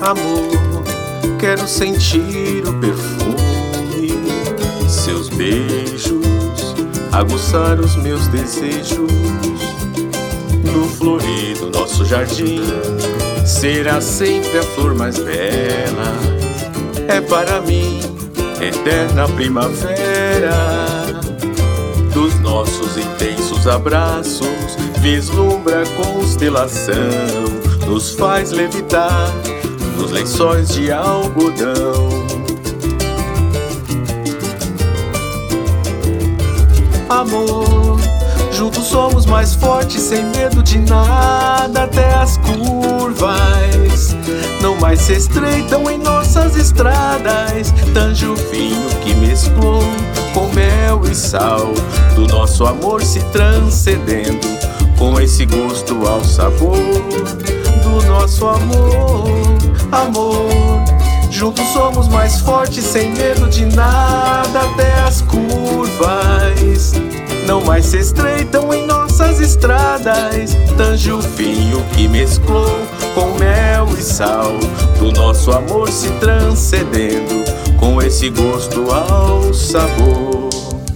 Amor, quero sentir o perfume, seus beijos, aguçar os meus desejos. No florido nosso jardim, será sempre a flor mais bela. É para mim, eterna primavera. Dos nossos intensos abraços, vislumbra a constelação, nos faz levitar nos lençóis de algodão. Amor, juntos somos mais fortes, sem medo de nada, até as curvas não mais se estreitam em nossas estradas. Tange o vinho que mesclou com mel e sal, do nosso amor se transcendendo, com esse gosto ao sabor do nosso amor. Amor, juntos somos mais fortes, sem medo de nada, até as curvas não mais se estreitam em nossas estradas. Tange o vinho que mesclou com mel e sal, do nosso amor se transcendendo, com esse gosto ao sabor.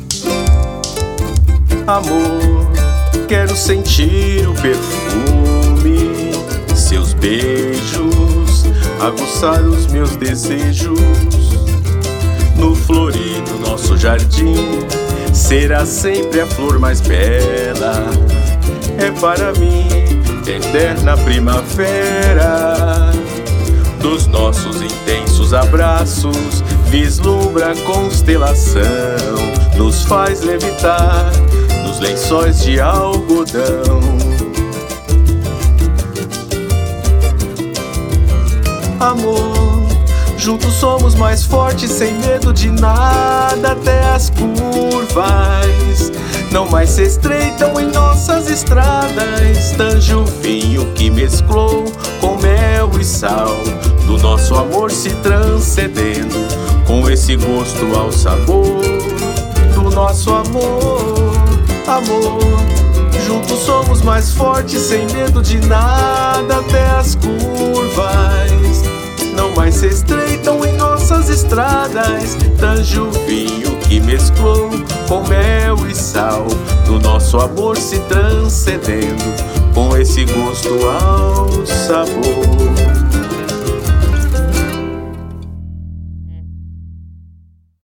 Amor, quero sentir o perfume, seus beijos, aguçar os meus desejos. No florido nosso jardim, será sempre a flor mais bela. É para mim, eterna primavera. Dos nossos intensos abraços, vislumbra a constelação, nos faz levitar nos lençóis de algodão. Amor, juntos somos mais fortes, sem medo de nada, até as curvas não mais se estreitam em nossas estradas. Tange o vinho que mesclou com mel e sal, do nosso amor se transcendendo, com esse gosto ao sabor do nosso amor. Amor, juntos somos mais fortes, sem medo de nada, até as curvas não mais se estreitam em nossas estradas. Tange o vinho que mesclou com mel e sal, do nosso amor se transcendendo, com esse gosto ao sabor.